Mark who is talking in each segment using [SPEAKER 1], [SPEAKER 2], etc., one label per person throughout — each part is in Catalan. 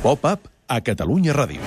[SPEAKER 1] Pop-up a Catalunya Ràdio.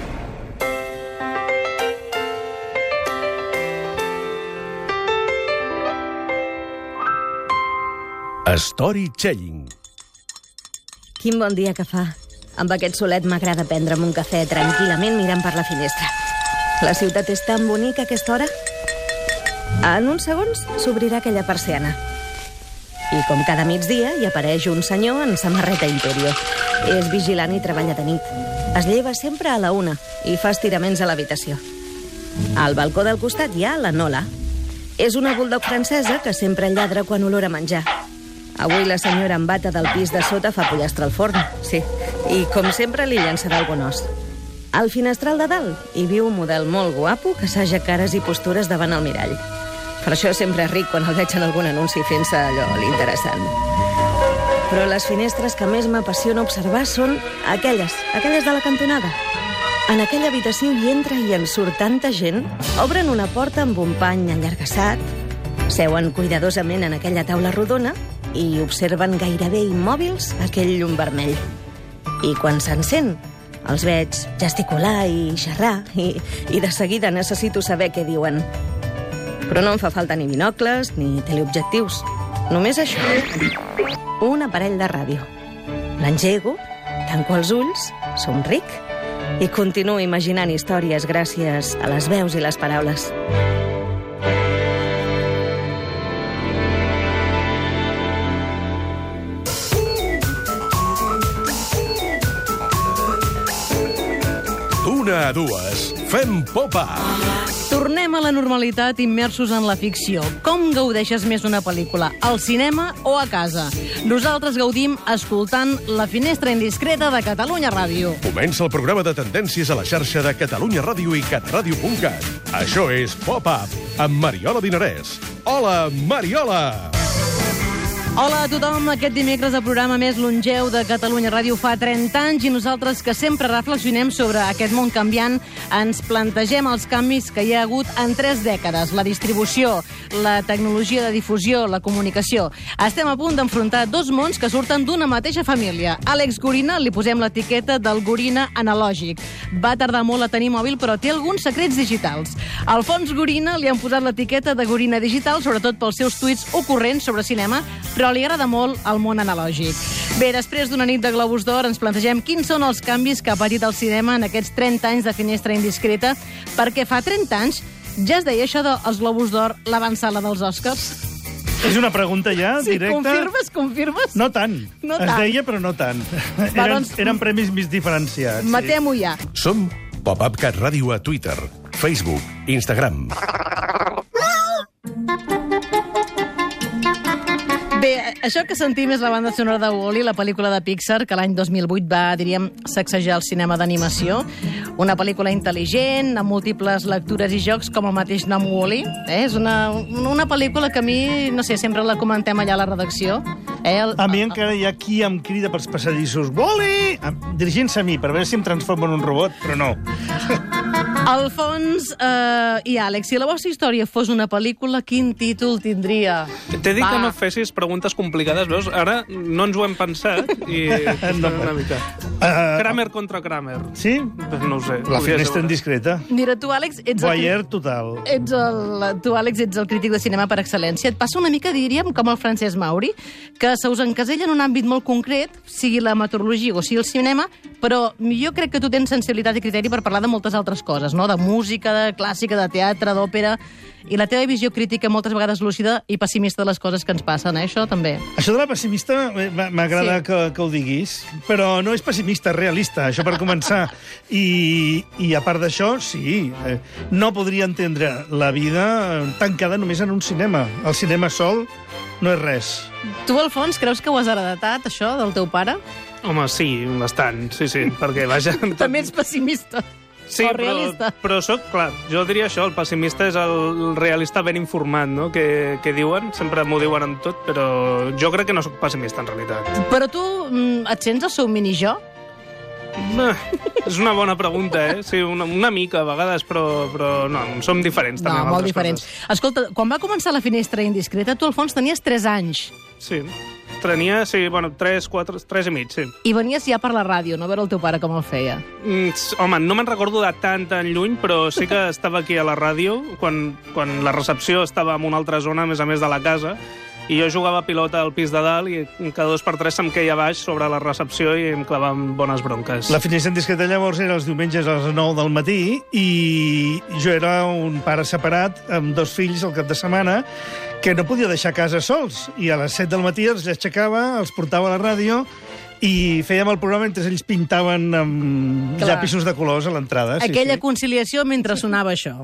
[SPEAKER 1] Storytelling.
[SPEAKER 2] Quin bon dia que fa. Amb aquest solet m'agrada prendre'm un cafè tranquil·lament mirant per la finestra. La ciutat és tan bonica a aquesta hora. En uns segons s'obrirà aquella persiana. I com cada migdia hi apareix un senyor en samarreta Imperio. És vigilant i treballa de nit. Es lleva sempre a la 1 i fa estiraments a l'habitació. Al balcó del costat hi ha la Nola. És una bulldog francesa que sempre lladra quan olora menjar. Avui la senyora en bata del pis de sota fa pollastre al forn, sí. I, com sempre, li llançarà algun os. Al finestral de dalt hi viu un model molt guapo que assaja cares i postures davant el mirall. Per això sempre és ric quan el veig en algun anunci fent-se allò l'interessant. Però les finestres que més m'apassiona observar són aquelles de la cantonada. En aquella habitació hi entra i en surt tanta gent, obren una porta amb un pany allargassat, seuen cuidadosament en aquella taula rodona i observen gairebé immòbils aquell llum vermell. I quan s'encén, els veig gesticular i xerrar i de seguida necessito saber què diuen. Però no em fa falta ni binocles ni teleobjectius. Només això. Un aparell de ràdio. L'engego, tanco els ulls, somric i continuo imaginant històries gràcies a les veus i les paraules.
[SPEAKER 1] D'una a dues, fem pop-up.
[SPEAKER 3] Tornem a la normalitat immersos en la ficció. Com gaudeixes més una pel·lícula, al cinema o a casa? Nosaltres gaudim escoltant La Finestra Indiscreta de Catalunya Ràdio.
[SPEAKER 1] Comença el programa de tendències a la xarxa de Catalunya Ràdio i catradio.cat. Això és Pop-up amb Mariola Dinarès. Hola, Mariola!
[SPEAKER 3] Hola a tothom, aquest dimecres el programa més longeu de Catalunya Ràdio fa 30 anys i nosaltres que sempre reflexionem sobre aquest món canviant ens plantegem els canvis que hi ha hagut en 3 dècades, la distribució, la tecnologia de difusió, la comunicació. Estem a punt d'enfrontar 2 mons que surten d'una mateixa família. Àlex Gorina, li posem l'etiqueta del Gorina analògic. Va tardar molt a tenir mòbil, però té alguns secrets digitals. Alfons Gorina li han posat l'etiqueta de Gorina digital, sobretot pels seus tuits ocorrents sobre cinema, però li agrada molt el món analògic. Bé, després d'una nit de Globus d'Or ens plantegem quins són els canvis que ha patit el cinema en aquests 30 anys de Finestra Indiscreta, perquè fa 30 anys ja es deia això dels Globus d'Or, l'avançada dels Oscars.
[SPEAKER 4] És una pregunta ja,
[SPEAKER 3] Sí,
[SPEAKER 4] directa?
[SPEAKER 3] confirmes?
[SPEAKER 4] No tant.
[SPEAKER 3] No
[SPEAKER 4] Es
[SPEAKER 3] tant.
[SPEAKER 4] deia, però no tant.
[SPEAKER 3] Va, doncs,
[SPEAKER 4] Eren premis més diferenciats.
[SPEAKER 3] Matem-ho ja.
[SPEAKER 1] Som Pop-up Cat Ràdio a Twitter, Facebook, Instagram.
[SPEAKER 3] Bé, això que sentim és la banda sonora de Wall-E, la pel·lícula de Pixar, que l'any 2008 va, diríem, sacsejar el cinema d'animació. Una pel·lícula intel·ligent, amb múltiples lectures i jocs, com el mateix nom Wall-E. És una pel·lícula que a mi, no sé, sempre la comentem allà a la redacció.
[SPEAKER 4] A mi encara hi ha qui em crida pels passadissos Wall-E! Dirigint-se a mi, per veure si em transformo en un robot, però no.
[SPEAKER 3] Alfons i Àlex, si la vostra història fos una pel·lícula, quin títol tindria?
[SPEAKER 5] T'he dit que no fessis preguntes complicades, veus? Ara no ens ho hem pensat i no, una mica. Kramer contra Kramer.
[SPEAKER 4] Sí?
[SPEAKER 5] No ho sé.
[SPEAKER 4] La finestra indiscreta.
[SPEAKER 3] Mira, tu, Àlex,
[SPEAKER 4] Voyeur total.
[SPEAKER 3] Tu, Àlex, ets el crític de cinema per excel·lència. Et passa una mica, diríem, com el Francesc Mauri, que se us encasella en un àmbit molt concret, sigui la meteorologia o sigui el cinema, però jo crec que tu tens sensibilitat i criteri per parlar de moltes altres coses, no? De música, de clàssica, de teatre, d'òpera, i la teva visió crítica moltes vegades lúcida i pessimista de les coses que ens passen, això també.
[SPEAKER 4] Això de la pessimista m'agrada
[SPEAKER 3] Sí.
[SPEAKER 4] que ho diguis, però no és pessimista, és realista, això per començar. I a part d'això, sí, no podria entendre la vida tancada només en un cinema. El cinema sol no és res.
[SPEAKER 3] Tu, Alfons, creus que ho has heredat, això, del teu pare?
[SPEAKER 5] Home, sí, bastant, sí, perquè vaja...
[SPEAKER 3] També ets pessimista.
[SPEAKER 5] Sí,
[SPEAKER 3] o realista.
[SPEAKER 5] però soc, clar, jo diria això, el pessimista és el realista ben informat, no?, que diuen, sempre m'ho diuen en tot, però jo crec que no soc pessimista, en realitat.
[SPEAKER 3] Però tu et sents el seu mini-jo?
[SPEAKER 5] És una bona pregunta, eh? Sí, una mica, a vegades, però no, som diferents, també.
[SPEAKER 3] No, molt diferents. Escolta, quan va començar La Finestra Indiscreta, tu, Alfons, tenies 3 anys.
[SPEAKER 5] Sí. Tenia, sí, 3 i mig, sí.
[SPEAKER 3] I venies ja per la ràdio, no? A veure el teu pare com el feia.
[SPEAKER 5] Home, no me'n recordo de tan lluny, però sí que estava aquí a la ràdio, quan la recepció estava en una altra zona, a més de la casa, i jo jugava a pilota al pis de dalt i cada 2 per 3 se'm queia baix sobre la recepció i em clavaven bones bronques.
[SPEAKER 4] La Finestra Indiscreta llavors era els diumenges a les 9 del matí i jo era un pare separat amb 2 fills al cap de setmana que no podia deixar casa sols i a les 7 del matí els aixecava, els portava a la ràdio i fèiem el programa mentre ells pintaven amb llapisos de colors a l'entrada.
[SPEAKER 3] Aquella conciliació mentre sonava això.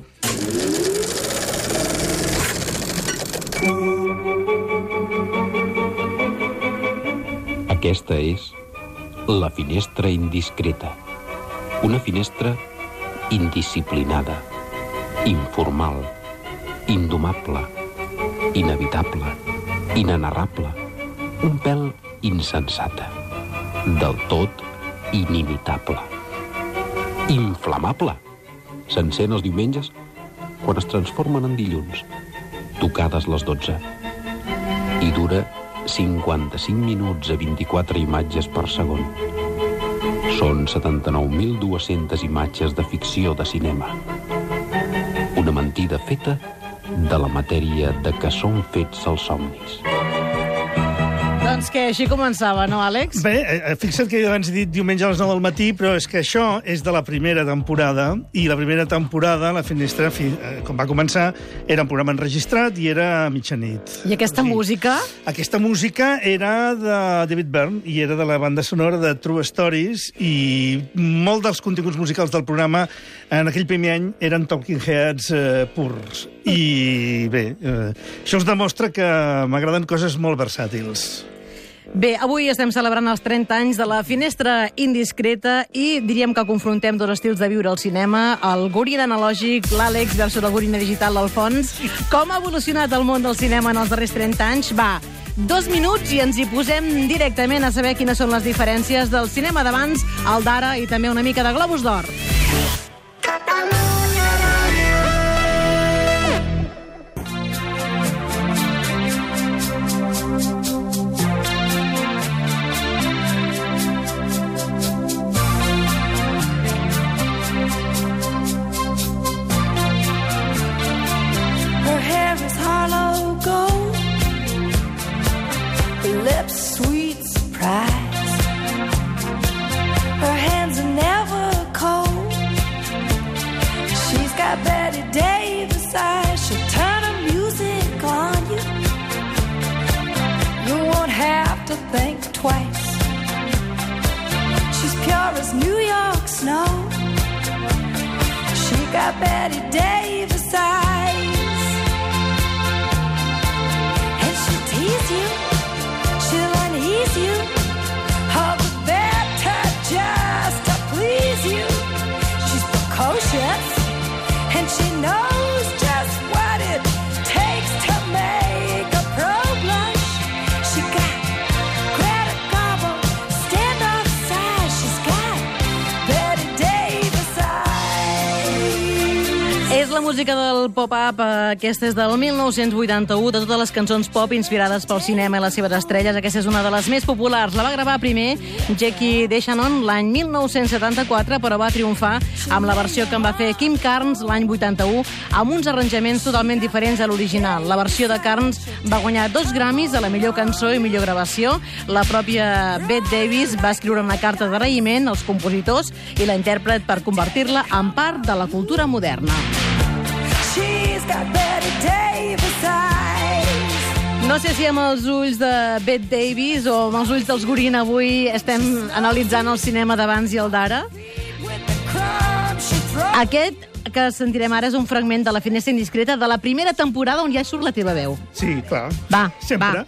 [SPEAKER 6] Aquesta és la Finestra Indiscreta. Una finestra indisciplinada, informal, indomable, inevitable, inenarrable, un pèl insensata, del tot inimitable, inflamable. S'encén els diumenges quan es transformen en dilluns, tocades les 12, i dura 55 minuts a 24 imatges per segon. Són 79.200 imatges de ficció de cinema. Una mentida feta de la matèria de què són fets els somnis.
[SPEAKER 3] Doncs que així començava, no, Àlex?
[SPEAKER 4] Bé, fixa't que jo abans he dit diumenge a les 9 del matí, però és que això és de la primera temporada, i la primera temporada, la Finestra, com va començar, era un programa enregistrat i era a mitjanit.
[SPEAKER 3] I aquesta música?
[SPEAKER 4] Aquesta música era de David Byrne i era de la banda sonora de True Stories, i molt dels continguts musicals del programa en aquell primer any eren Talking Heads purs. I bé, això us demostra que m'agraden coses molt versàtils.
[SPEAKER 3] Bé, avui estem celebrant els 30 anys de la Finestra Indiscreta i diríem que confrontem 2 estils de viure al cinema, el gorina analògic, l'Àlex versus el gorina digital, l'Alfons. Com ha evolucionat el món del cinema en els darrers 30 anys? Va, 2 minuts i ens hi posem directament a saber quines són les diferències del cinema d'abans, el d'ara i també una mica de Globus d'Or.
[SPEAKER 7] Sweet surprise. Her hands are never cold. She's got Betty Davis eyes. She'll turn her music on you. You won't have to think twice. She's pure as New York snow. She got Betty Davis eyes. And she'll tease you. She'll unease you, all the better just to please you. She's precocious, and she knows just what it takes to make a pro blush. She got Greta Garbo, stand offside. She's got Betty Davis eyes.
[SPEAKER 3] És la música del pop-up, aquesta és del 1981, de totes les cançons pop inspirades pel cinema i les seves estrelles. Aquesta és una de les més populars. La va gravar primer Jackie DeShannon l'any 1974, però va triomfar amb la versió que en va fer Kim Carnes l'any 81, amb uns arranjaments totalment diferents a l'original. La versió de Carnes va guanyar 2 Grammys a la millor cançó i millor gravació. La pròpia Bette Davis va escriure una carta d'agraïment als compositors i la intèrpret per convertir-la en part de la cultura moderna.
[SPEAKER 7] She's got Betty Davis eyes.
[SPEAKER 3] No sé si amb els ulls de Bette Davis o amb els ulls dels Gorina avui estem analitzant el cinema d'abans i el d'ara. Aquest que sentirem ara és un fragment de la Finestra Indiscreta de la primera temporada on ja surt la teva veu.
[SPEAKER 4] Sí, clar.
[SPEAKER 3] Va,
[SPEAKER 4] sempre.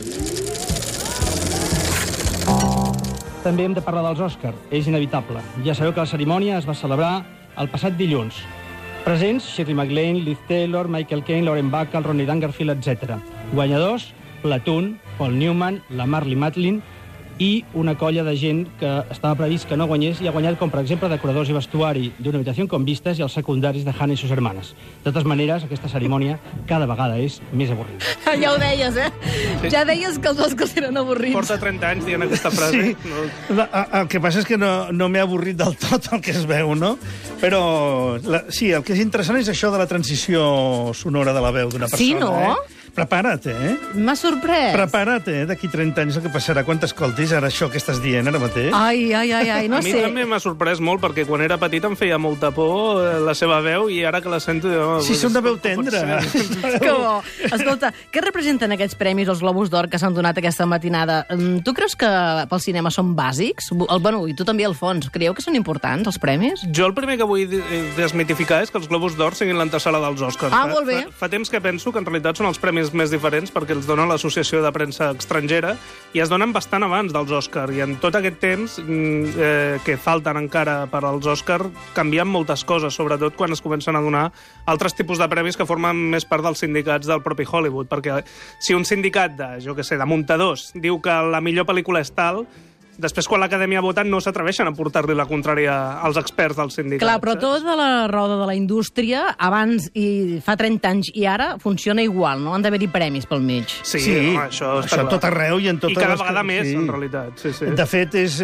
[SPEAKER 8] També hem de parlar dels Òscar. És inevitable. Ja sabeu que la cerimònia es va celebrar el passat dilluns. Presents, Shirley MacLaine, Liz Taylor, Michael Caine, Lauren Bacall, Ronnie Dangerfield, etc. Guanyadors, Platoon, Paul Newman, la Marlee Matlin i una colla de gent que estava previst que no guanyés i ha guanyat, com per exemple decoradors i vestuari d'Una habitació con vistas i els secundaris de Hannah i sus hermanes. De totes maneres, aquesta cerimònia cada vegada és més avorrida.
[SPEAKER 3] Ja ho deies, eh? Sí. Ja deies que els Oscars eren avorrits.
[SPEAKER 5] Porta 30 anys dient aquesta frase.
[SPEAKER 4] Sí. El que passa és que no m'he avorrit del tot el que es veu, no? Però sí, el que és interessant és això de la transició sonora de la veu d'una persona.
[SPEAKER 3] Sí, no?
[SPEAKER 4] Prepara't, eh?
[SPEAKER 3] M'ha sorprès.
[SPEAKER 4] Prepara't, d'aquí 30 anys el que passarà quan t'escoltis ara això que estàs dient ara mateix.
[SPEAKER 3] Ai, no
[SPEAKER 5] a mi
[SPEAKER 3] sé.
[SPEAKER 5] també m'ha sorprès molt, perquè quan era petit em feia molta por la seva veu, i ara que la sento...
[SPEAKER 4] Sí, és una veu tendra.
[SPEAKER 3] Que bo. Escolta, què representen aquests premis, els Globus d'Or, que s'han donat aquesta matinada? Tu creus que pel cinema són bàsics? Bueno, i tu també, Alfons, creieu que són importants, els premis?
[SPEAKER 5] Jo el primer que vull desmitificar és que els Globus d'Or siguin l'antesala dels Oscars.
[SPEAKER 3] Molt bé.
[SPEAKER 5] Fa temps que penso que en realitat són els premis més diferents, perquè els dona l'Associació de Premsa Estrangera, i es donen bastant abans dels Oscars. I en tot aquest temps que falten encara per als Oscars, canvien moltes coses, sobretot quan es comencen a donar altres tipus de premis que formen més part dels sindicats del propi Hollywood. Perquè si un sindicat de muntadors diu que la millor pel·lícula és tal, després, quan l'Acadèmia vota, no s'atreveixen a portar-li la contrària als experts del sindicat.
[SPEAKER 3] Clar, però tota la roda de la indústria, abans i fa 30 anys i ara, funciona igual, no? Han d'haver-hi premis pel mig.
[SPEAKER 5] Sí, això està
[SPEAKER 4] tot arreu i en totes
[SPEAKER 5] I cada
[SPEAKER 4] les...
[SPEAKER 5] vegada més, en realitat. Sí.
[SPEAKER 4] De fet, és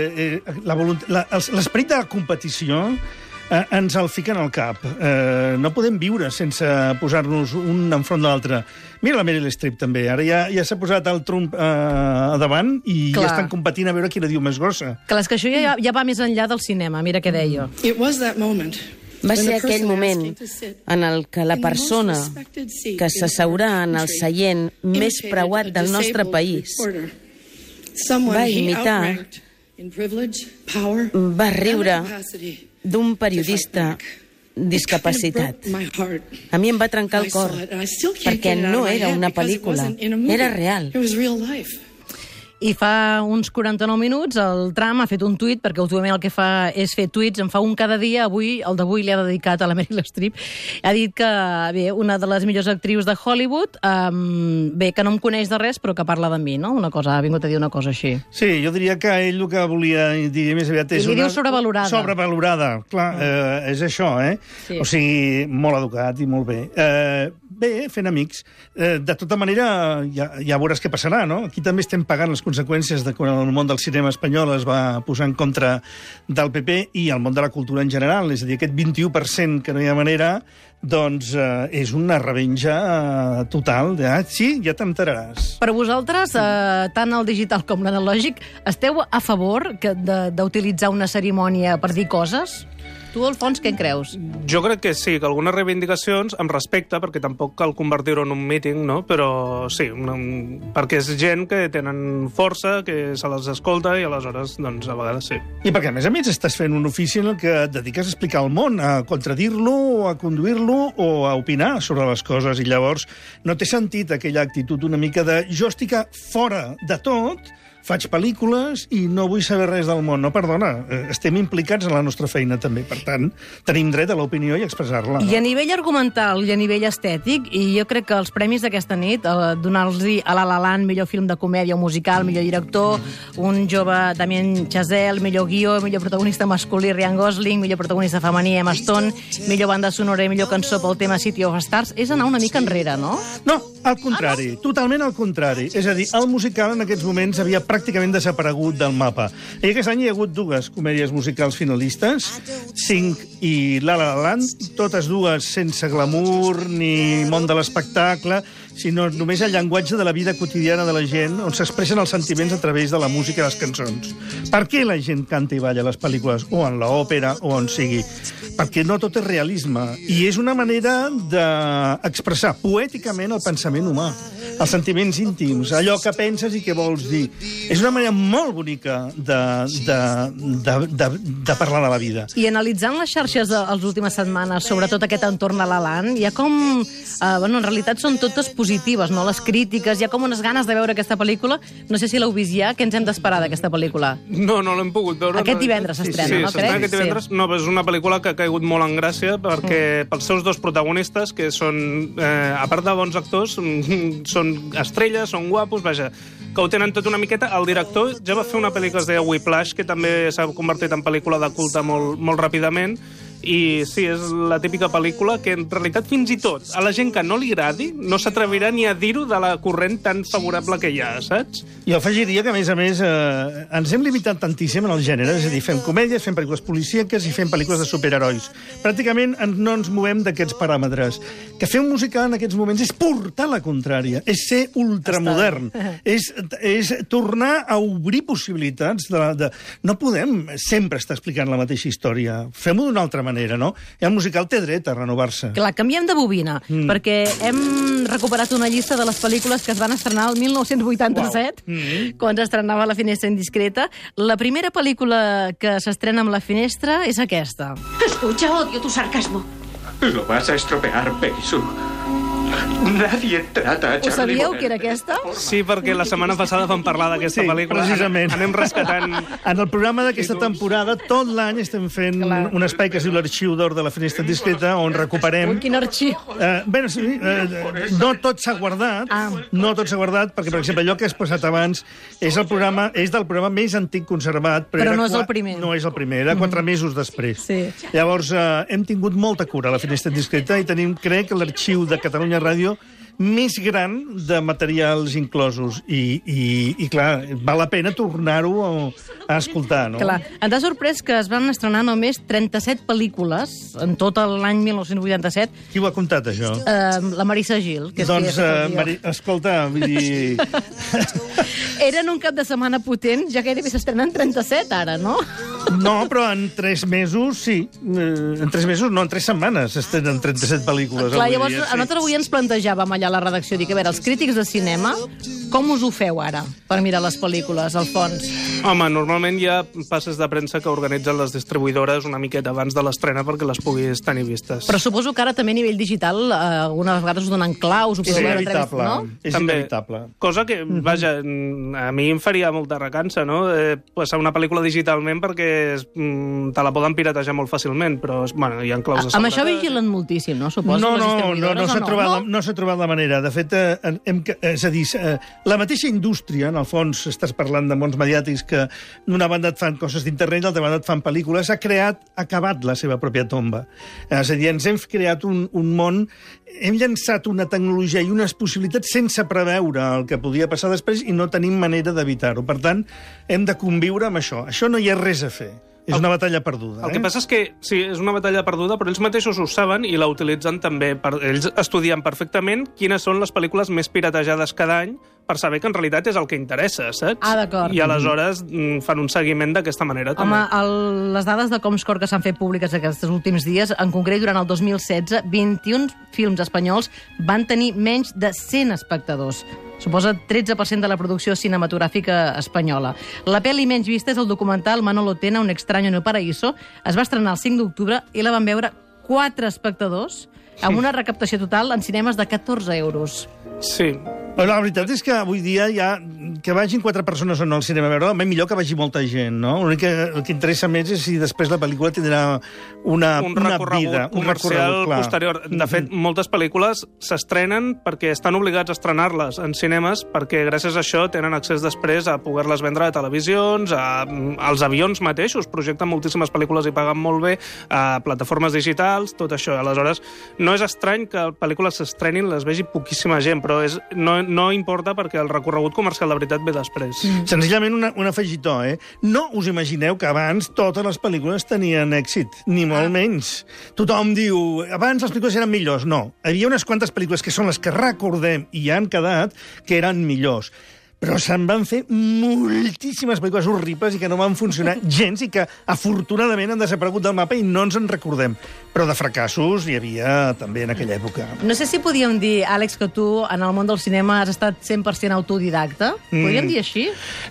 [SPEAKER 4] l'esperit de la competició ens el fiquen al cap. No podem viure sense posar-nos un enfront de l'altre. Mira la Meryl Streep, també. Ara ja s'ha posat el Trump a davant i ja estan competint a veure qui la diu més grossa.
[SPEAKER 3] Clar, és que això ja va més enllà del cinema, mira què deia.
[SPEAKER 9] Va ser aquell moment en el que la persona que s'asseurà en el seient més preuat del nostre país va imitar, va riure d'un periodista discapacitat. A mi em va trencar el cor, perquè no era una pel·lícula, era real.
[SPEAKER 3] I fa uns 49 minuts el Trump ha fet un tuit, perquè últimament el que fa és fer tuits, en fa un cada dia. Avui, el d'avui l'ha dedicat a la Meryl Streep. Ha dit que, bé, una de les millors actrius de Hollywood, bé, que no em coneix de res, però que parla de mi, no? Ha vingut a dir una cosa així.
[SPEAKER 4] Sí, jo diria que ell el que volia dir més aviat és...
[SPEAKER 3] I li diu sobrevalorada.
[SPEAKER 4] Sobrevalorada, clar, és això, eh? Sí. O sigui, molt educat i molt bé. Bé, fent amics. De tota manera, ja veuràs què passarà, no? Aquí també estem pagant les conseqüències de quan el món del cinema espanyol es va posar en contra del PP i el món de la cultura en general. És a dir, aquest 21% que no hi ha manera, doncs és una revenja total. Sí, ja t'enteraràs.
[SPEAKER 3] Per vosaltres, tant el digital com l'analògic, esteu a favor d'utilitzar una cerimònia per dir coses? Tu, Alfons, què en creus?
[SPEAKER 5] Jo crec que sí, que algunes reivindicacions, amb respecte, perquè tampoc cal convertir-ho en un míting, no? Però sí, perquè és gent que tenen força, que se les escolta, i aleshores, doncs, a vegades sí.
[SPEAKER 4] I perquè, a més, estàs fent un ofici en el que et dediques a explicar el món, a contradir-lo, a conduir-lo o a opinar sobre les coses, i llavors no té sentit aquella actitud una mica de jo estic fora de tot, faig pel·lícules i no vull saber res del món. No, perdona, estem implicats en la nostra feina també. Per tant, tenim dret a l'opinió i a expressar-la.
[SPEAKER 3] I a nivell argumental i a nivell estètic, i jo crec que els premis d'aquesta nit, donar-los a La La Land, millor film de comèdia o musical, millor director, un jove Damien Chazelle, millor guió, millor protagonista masculí Ryan Gosling, millor protagonista femení Emma Stone, millor banda sonora i millor cançó pel tema City of Stars, és anar una mica enrere, no?
[SPEAKER 4] No, al contrari, totalment al contrari. És a dir, el musical en aquests moments havia pràcticament desaparegut del mapa. I aquest any hi ha hagut dues comèdies musicals finalistes, Sing i La La Land, totes dues sense glamour ni món de l'espectacle, sinó només el llenguatge de la vida quotidiana de la gent, on s'expressen els sentiments a través de la música i les cançons. Per què la gent canta i balla a les pel·lícules, o en l'òpera, o on sigui? Perquè no tot és realisme, i és una manera d'expressar poèticament el pensament humà, els sentiments íntims, allò que penses i què vols dir. És una manera molt bonica de parlar de la vida.
[SPEAKER 3] I analitzant les xarxes de les últimes setmanes, sobretot aquest entorn a l'Alan, hi ha com... en realitat són totes positives, no? Les crítiques, hi ha com unes ganes de veure aquesta pel·lícula. No sé si l'heu vist ja, què ens hem d'esperar d'aquesta pel·lícula?
[SPEAKER 5] No l'hem pogut veure.
[SPEAKER 3] Aquest divendres s'estrena, no crec?
[SPEAKER 5] Sí, aquest divendres. No, és una pel·lícula que ha caigut molt en gràcia perquè pels seus dos protagonistes, que són, a part de bons actors, són estrelles, són guapos, vaja, que ho tenen tot una miqueta. El director ja va fer una pel·lícula que es deia Whiplash, que també s'ha convertit en pel·lícula de culte molt ràpidament, i sí, és la típica pel·lícula que en realitat fins i tot a la gent que no li agradi no s'atrevirà ni a dir-ho de la corrent tan favorable que hi ha, saps?
[SPEAKER 4] Jo afegiria que, a més, ens hem limitat tantíssim en el gènere, és a dir, fem comèdies, fem pel·lícules policíaques i fem pel·lícules de superherois. Pràcticament no ens movem d'aquests paràmetres. Que fer un musical en aquests moments és portar la contrària, és ser ultramodern, és tornar a obrir possibilitats. No podem sempre estar explicant la mateixa història. Fem-ho d'una altra manera, no? I el musical té dret a renovar-se.
[SPEAKER 3] Clar, canviem de bobina, perquè hem recuperat una llista de les pel·lícules que es van estrenar el 1987, quan s'estrenava La finestra indiscreta. La primera pel·lícula que s'estrena amb La finestra és aquesta.
[SPEAKER 10] Escucha, odio tu sarcasmo.
[SPEAKER 11] Lo vas a estropear, Peggy-Sue. Nadie trata a
[SPEAKER 3] Ho
[SPEAKER 11] Charlie
[SPEAKER 3] sabíeu
[SPEAKER 11] Bonnet
[SPEAKER 3] que era aquesta?
[SPEAKER 5] Sí, perquè la setmana passada vam parlar d'aquesta pel·lícula.
[SPEAKER 4] Precisament.
[SPEAKER 5] Anem rescatant...
[SPEAKER 4] En el programa d'aquesta temporada, tot l'any estem fent un espai que es diu l'Arxiu d'Or de la Finestra Indiscreta, on recuperem...
[SPEAKER 3] Quin arxiu?
[SPEAKER 4] Bé, sí, no tot s'ha guardat, perquè, per exemple, allò que has passat abans és del programa més antic conservat,
[SPEAKER 3] però no és el primer.
[SPEAKER 4] No és el primer, era 4 mesos després.
[SPEAKER 3] Sí.
[SPEAKER 4] Llavors, hem tingut molta cura a la Finestra Indiscreta i tenim, crec, l'arxiu de Catalunya Ràdio més gran de materials inclosos. I clar, val la pena tornar-ho a escoltar, no?
[SPEAKER 3] Clar. Ens ha sorprès que es van estrenar només 37 pel·lícules en tot l'any 1987.
[SPEAKER 4] Qui ho ha comptat, això?
[SPEAKER 3] La Marisa Gil. Que
[SPEAKER 4] Doncs, escolta, vull dir...
[SPEAKER 3] Eren un cap de setmana potent, ja gairebé s'estrenen 37 ara, no?
[SPEAKER 4] No, però en 3 mesos, sí. En 3 mesos, no, en 3 setmanes s'estrenen 37 pel·lícules.
[SPEAKER 3] Clar, llavors, nosaltres avui ens plantejàvem allà a la redacció, dic, a veure, els crítics de cinema, com us ho feu ara per mirar les pel·lícules, al fons?
[SPEAKER 5] Home, normalment hi ha passes de premsa que organitzen les distribuïdores una miqueta abans de l'estrena perquè les puguis tenir vistes.
[SPEAKER 3] Però suposo que ara també a nivell digital algunes vegades us donen claus, ho podeu veure a través, no?
[SPEAKER 4] És inevitable.
[SPEAKER 5] Cosa que, vaja, a mi em faria molta recança, no? Passar una pel·lícula digitalment perquè te la poden piratejar molt fàcilment, però bueno, hi ha claus de seguretat.
[SPEAKER 3] Amb això vigilen moltíssim, no? Suposo,
[SPEAKER 4] no s'ha trobat la manera. De fet, és a dir, la mateixa indústria, en el fons, estàs parlant de mons mediàtics que d'una banda et fan coses d'internet, d'altra banda et fan pel·lícules, ha acabat la seva pròpia tomba. És a dir, ens hem creat un món, hem llançat una tecnologia i unes possibilitats sense preveure el que podia passar després i no tenim manera d'evitar-ho. Per tant, hem de conviure amb això. Això no hi ha res a fer. És una batalla perduda.
[SPEAKER 5] El que passa és que, sí, és una batalla perduda, però ells mateixos ho saben i la utilitzen també. Ells estudien perfectament quines són les pel·lícules més piratejades cada any per saber que en realitat és el que interessa, saps?
[SPEAKER 3] Ah, d'acord.
[SPEAKER 5] I aleshores fan un seguiment d'aquesta manera. També.
[SPEAKER 3] Home, les dades de Comscore que s'han fet públiques aquests últims dies, en concret durant el 2016, 21 films espanyols van tenir menys de 100 espectadors. Suposa 13% de la producció cinematogràfica espanyola. La pel·li menys vista és el documental Manolo Tena, un extraño en el paraíso. Es va estrenar el 5 d'octubre i la van veure 4 espectadors amb una recaptació total en cinemes de 14 euros.
[SPEAKER 5] Sí.
[SPEAKER 4] Però la veritat és que avui dia ja que vagin 4 persones o no al cinema a veure, millor que vagi molta gent, no? El que interessa més és si després la pel·lícula tindrà un
[SPEAKER 5] recorregut comercial posterior. De fet, moltes pel·lícules s'estrenen perquè estan obligats a estrenar-les en cinemes perquè gràcies a això tenen accés després a poder-les vendre a televisions, als avions mateixos, projecten moltíssimes pel·lícules i paguen molt bé, a plataformes digitals, tot això. Aleshores, no és estrany que pel·lícules s'estrenin, les vegi poquíssima gent, però no importa perquè el recorregut comercial de veritat ve després.
[SPEAKER 4] Senzillament un afegitó, No us imagineu que abans totes les pel·lícules tenien èxit, ni molt menys. Tothom diu, abans les pel·lícules eren millors. No, hi havia unes quantes pel·lícules que són les que recordem i han quedat que eren millors. Però se'n van fer moltíssimes pel·lícules horribles i que no van funcionar gens i que, afortunadament, han desaparegut del mapa i no ens en recordem. Però de fracassos hi havia també en aquella època.
[SPEAKER 3] No sé si podíem dir, Àlex, que tu en el món del cinema has estat 100% autodidacta. Podríem dir així?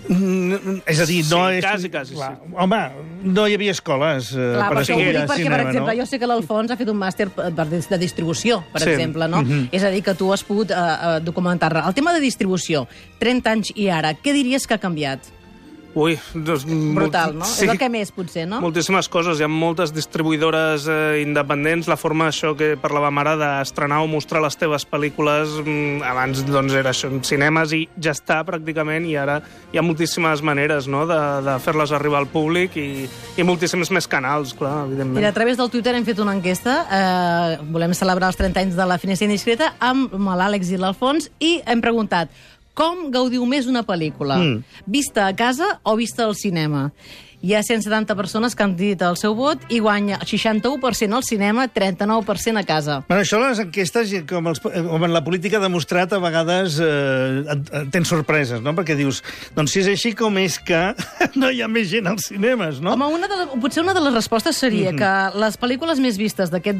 [SPEAKER 4] És a dir, no...
[SPEAKER 5] Sí, quasi, sí.
[SPEAKER 4] Home, no hi havia escoles per estudiar
[SPEAKER 3] perquè,
[SPEAKER 4] cinema,
[SPEAKER 3] per exemple,
[SPEAKER 4] no?
[SPEAKER 3] jo sé que l'Alfons ha fet un màster de distribució, per exemple, no? És a dir, que tu has pogut documentar-ne. El tema de distribució, 30 anys i ara, què diries que ha canviat?
[SPEAKER 5] Ui, doncs...
[SPEAKER 3] Brutal, no?
[SPEAKER 5] Sí.
[SPEAKER 3] És el que més, potser, no?
[SPEAKER 5] Moltíssimes coses. Hi ha moltes distribuïdores independents. La forma, això que parlàvem ara, d'estrenar o mostrar les teves pel·lícules, abans doncs, era això, en cinemes i ja està, pràcticament, i ara hi ha moltíssimes maneres, no?, de fer-les arribar al públic i moltíssims més canals, clar, evidentment.
[SPEAKER 3] Mira, a través del Twitter hem fet una enquesta. Volem celebrar els 30 anys de la Finestra Indiscreta amb l'Àlex i l'Alfons i hem preguntat: com gaudiu més una pel·lícula? Vista a casa o vista al cinema? Hi ha 170 persones que han dit el seu vot i guanya 61% al cinema, 39% a casa.
[SPEAKER 4] Bueno, això les enquestes, com en la política ha demostrat, a vegades tens sorpreses, no? Perquè dius, doncs si és així, com és que no hi ha més gent als cinemes, no?
[SPEAKER 3] Home, potser una de les respostes seria que les pel·lícules més vistes d'aquest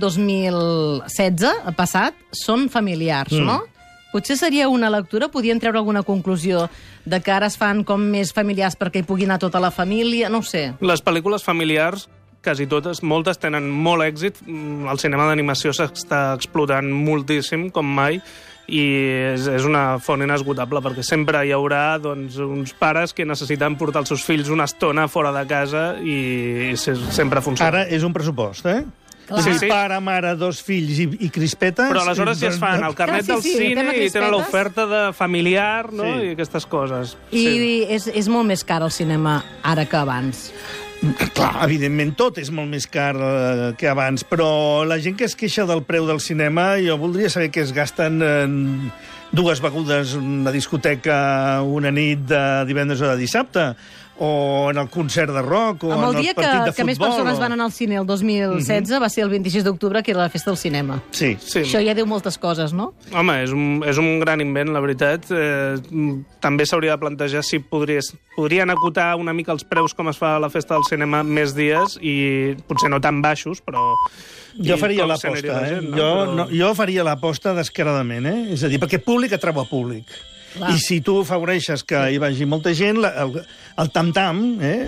[SPEAKER 3] 2016 passat són familiars, no? Potser seria una lectura, podien treure alguna conclusió de que ara es fan com més familiars perquè hi pugui anar tota la família, no ho sé.
[SPEAKER 5] Les pel·lícules familiars, quasi totes, moltes tenen molt èxit. El cinema d'animació s'està explotant moltíssim, com mai, i és una font inesgotable, perquè sempre hi haurà doncs, uns pares que necessiten portar els seus fills una estona fora de casa i sempre funciona.
[SPEAKER 4] Ara és un pressupost, eh?
[SPEAKER 5] Sí.
[SPEAKER 4] Pare, mare, 2 fills i crispetes...
[SPEAKER 5] Però aleshores ja es fan el carnet del cine i tenen l'oferta de familiar, no? I aquestes coses.
[SPEAKER 3] I és molt més car el cinema ara que abans.
[SPEAKER 4] Clar, evidentment tot és molt més car que abans, però la gent que es queixa del preu del cinema, jo voldria saber què es gasten en 2 begudes, una discoteca una nit de divendres o de dissabte, o en el concert de rock, o en el partit de futbol.
[SPEAKER 3] El dia que més persones van anar al cine el 2016 va ser el 26 d'octubre, que era la festa del cinema.
[SPEAKER 4] Sí.
[SPEAKER 3] Això ja diu moltes coses, no?
[SPEAKER 5] Home, és un gran invent, la veritat. També s'hauria de plantejar si podrien acotar una mica els preus com es fa a la festa del cinema més dies, i potser no tan baixos, però...
[SPEAKER 4] Jo faria l'aposta, Jo faria l'aposta descaradament, És a dir, perquè públic atrau a públic. Clar. I si tu afavoreixes que hi vagi molta gent, el tam-tam,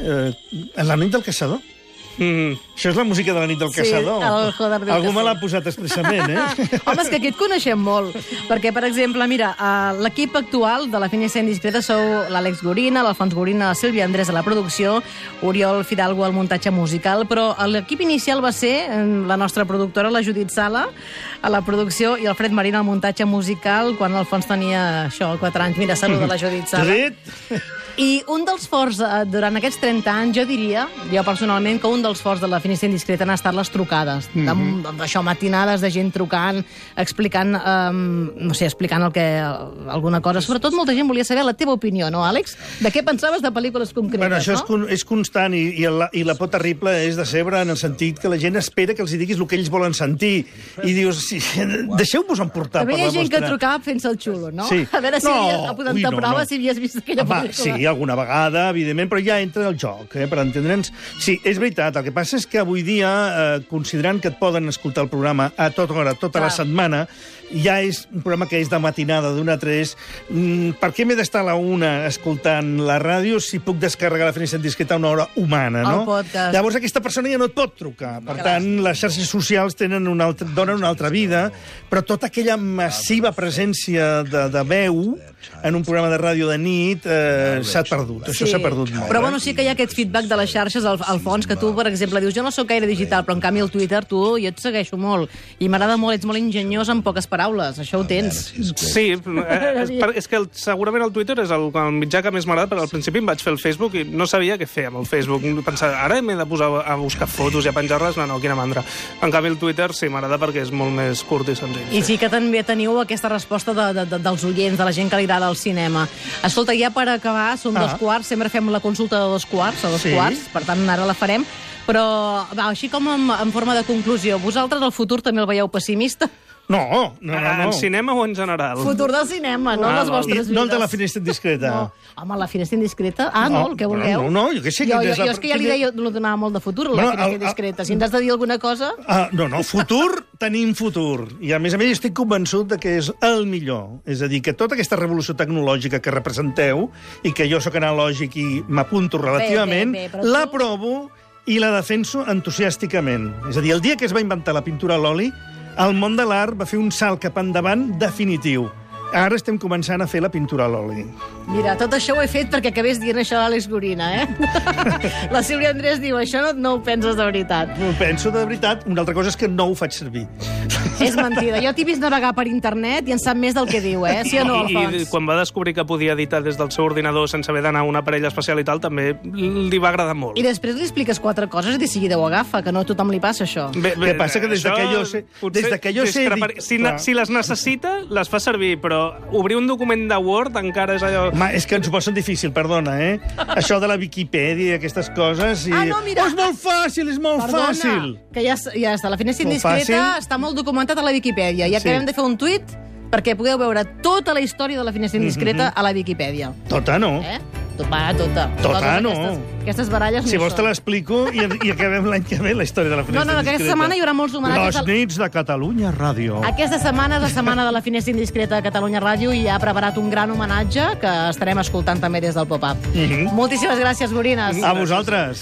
[SPEAKER 4] la nit del caçador. Això és la música de la nit del caçador.
[SPEAKER 3] El joder del
[SPEAKER 4] Algú me l'ha posat expressament,
[SPEAKER 3] Home, és que aquí et coneixem molt. Perquè, per exemple, mira, l'equip actual de la Finestra Indiscreta sou l'Àlex Gorina, l'Alfons Gorina, la Sílvia Andrés a la producció, Oriol Fidalgo al muntatge musical, però l'equip inicial va ser la nostra productora, la Judit Sala, a la producció, i el Fred Marín al muntatge musical, quan l'Alfons tenia, 4 anys. Mira, saluda la Judit Sala. I un dels forts, durant aquests 30 anys, jo diria, jo personalment, que un dels forts de la Finestra Indiscreta han estat les trucades. D'això, matinades de gent trucant, explicant, no sé, explicant alguna cosa. Sobretot molta gent volia saber la teva opinió, no, Àlex? De què pensaves de pel·lícules concretes,
[SPEAKER 4] bueno, això és constant, i la por terrible és decebre en el sentit que la gent espera que els diguis el que ells volen sentir. I dius, deixeu-vos emportar per la vostra...
[SPEAKER 3] També hi ha gent que trucava fent-se el xulo, no?
[SPEAKER 4] Sí.
[SPEAKER 3] A veure si havies posat a prova si havies vist aquella pel·lícula.
[SPEAKER 4] Sí, alguna vegada, evidentment, però ja entra el joc, per entendre'ns. Sí, és veritat, el que passa és que avui dia, considerant que et poden escoltar el programa a tota hora, tota la setmana, ja és un programa que és de matinada, d'1 a 3. Per què m'he d'estar a la 1 escoltant la ràdio si puc descarregar la Finestra Indiscreta a una hora humana, no?
[SPEAKER 3] El podcast.
[SPEAKER 4] Llavors aquesta persona ja no et pot trucar. Per tant, les xarxes socials donen una altra vida, però tota aquella massiva presència de veu en un programa de ràdio de nit s'ha perdut. Això s'ha perdut molt.
[SPEAKER 3] Però bueno, sí que hi ha aquest feedback de les xarxes, al fons, que tu, per exemple, dius, jo no sóc gaire digital, però en canvi el Twitter, jo et segueixo molt, i m'agrada molt, ets molt enginyós en poques paraules, això ho tens.
[SPEAKER 5] Sí, és que segurament el Twitter és el mitjà que més m'agrada, però al principi em vaig fer el Facebook i no sabia què fer amb el Facebook. Pensava, ara m'he de posar a buscar fotos i a penjar-les? No, quina mandra. En canvi el Twitter sí, m'agrada perquè és molt més curt i senzill.
[SPEAKER 3] I sí que també teniu aquesta resposta dels oients, de la gent que li agrada el cinema. Escolta, ja per acabar, són 2:15, sempre fem la consulta de 2:15, a 2:15, per tant ara la farem, però així com en forma de conclusió, vosaltres el futur també el veieu pessimista?
[SPEAKER 4] No.
[SPEAKER 5] En cinema o en general?
[SPEAKER 3] Futur del cinema, no les vostres vides.
[SPEAKER 4] No el de la Finestra Indiscreta.
[SPEAKER 3] No. Home, la Finestra Indiscreta? No, el que vulgueu.
[SPEAKER 4] No, jo què sé.
[SPEAKER 3] Jo és que ja li deia, no donava molt de futur, la Finestra Indiscreta. Si ens has de dir alguna cosa...
[SPEAKER 4] No, futur, tenim futur. I a més estic convençut que és el millor. És a dir, que tota aquesta revolució tecnològica que representeu, i que jo sóc analògic i m'apunto relativament, l'aprovo i la defenso entusiàsticament. És a dir, el dia que es va inventar la pintura a l'oli, el món de l'art va fer un salt cap endavant definitiu. Ara estem començant a fer la pintura a l'oli.
[SPEAKER 3] Mira, tot això ho he fet perquè acabés dient això a l'Àlex Gorina, La Sílvia Andrés diu, això no ho penses de veritat.
[SPEAKER 4] Ho penso de veritat. Una altra cosa és que no ho faig servir.
[SPEAKER 3] És mentida. Jo t'he vist navegar per internet i en sap més del que diu, Sí o no, Alfons?
[SPEAKER 5] I quan va descobrir que podia editar des del seu ordinador sense haver d'anar a un aparell especial i tal, també li va agradar molt.
[SPEAKER 3] I després li expliques 4 coses i de seguida ho agafa, que no a tothom li passa això.
[SPEAKER 4] Què passa? Que des que jo sé editar...
[SPEAKER 5] Si les necessita, les fa servir, però obrir un document de Word encara és allò...
[SPEAKER 4] És que ens ho posen difícil, perdona, Això de la Viquipèdia i aquestes coses...
[SPEAKER 3] no, mira...
[SPEAKER 4] És molt fàcil, és molt fàcil!
[SPEAKER 3] Que ja està. La finestra indiscreta està molt documentat a la Viquipèdia. I acabem de fer un tuit perquè podeu veure tota la història de la finestra indiscreta a la Viquipèdia.
[SPEAKER 4] Tota no.
[SPEAKER 3] Tota
[SPEAKER 4] no.
[SPEAKER 3] Aquestes baralles no
[SPEAKER 4] Si vols te l'explico i acabem l'any que ve la història de la finestra indiscreta.
[SPEAKER 3] No, aquesta setmana hi haurà molts homenatges.
[SPEAKER 4] Les nits de Catalunya Ràdio.
[SPEAKER 3] Aquesta setmana és la setmana de la finestra indiscreta de Catalunya Ràdio i ha preparat un gran homenatge que estarem escoltant també des del Pop-Up. Moltíssimes gràcies, Gorines.
[SPEAKER 4] A vosaltres.